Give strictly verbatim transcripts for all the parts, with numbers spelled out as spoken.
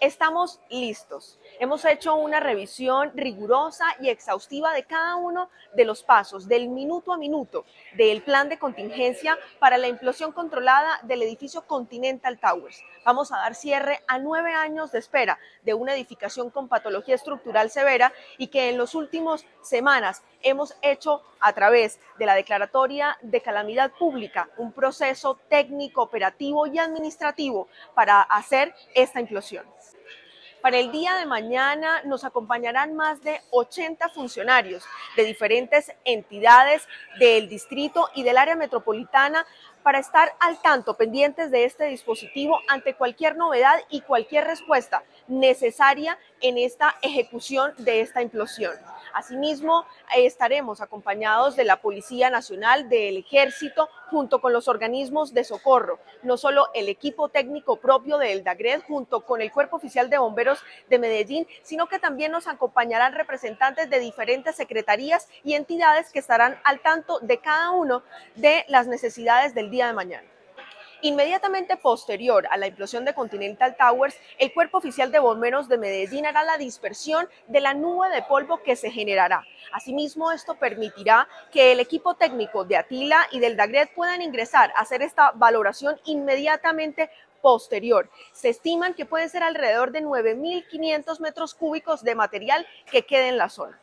Estamos listos. Hemos hecho una revisión rigurosa y exhaustiva de cada uno de los pasos, del minuto a minuto, del plan de contingencia para la implosión controlada del edificio Continental Towers. Vamos a dar cierre a nueve años de espera de una edificación con patología estructural severa y que en las últimas semanas hemos hecho a través de la declaratoria de calamidad pública un proceso técnico, operativo y administrativo para hacer esta implosión. Para el día de mañana nos acompañarán más de ochenta funcionarios de diferentes entidades del distrito y del área metropolitana para estar al tanto, pendientes de este dispositivo ante cualquier novedad y cualquier respuesta necesaria en esta ejecución de esta implosión. Asimismo, estaremos acompañados de la Policía Nacional, del Ejército, junto con los organismos de socorro, no solo el equipo técnico propio del DAGRED, junto con el Cuerpo Oficial de Bomberos de Medellín, sino que también nos acompañarán representantes de diferentes secretarías y entidades que estarán al tanto de cada uno de las necesidades del día de mañana. Inmediatamente posterior a la implosión de Continental Towers, el Cuerpo Oficial de Bomberos de Medellín hará la dispersión de la nube de polvo que se generará. Asimismo, esto permitirá que el equipo técnico de Atila y del DAGRED puedan ingresar a hacer esta valoración inmediatamente posterior. Se estiman que pueden ser alrededor de nueve mil quinientos metros cúbicos de material que quede en la zona.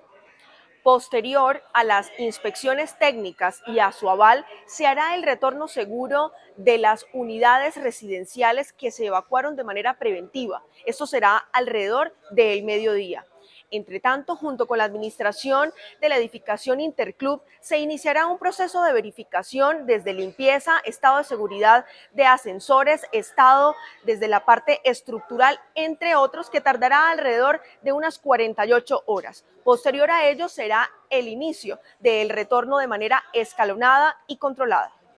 Posterior a las inspecciones técnicas y a su aval, se hará el retorno seguro de las unidades residenciales que se evacuaron de manera preventiva. Esto será alrededor del mediodía. Entre tanto, junto con la administración de la edificación Interclub, se iniciará un proceso de verificación desde limpieza, estado de seguridad de ascensores, estado desde la parte estructural, entre otros, que tardará alrededor de unas cuarenta y ocho horas. Posterior a ello será el inicio del retorno de manera escalonada y controlada.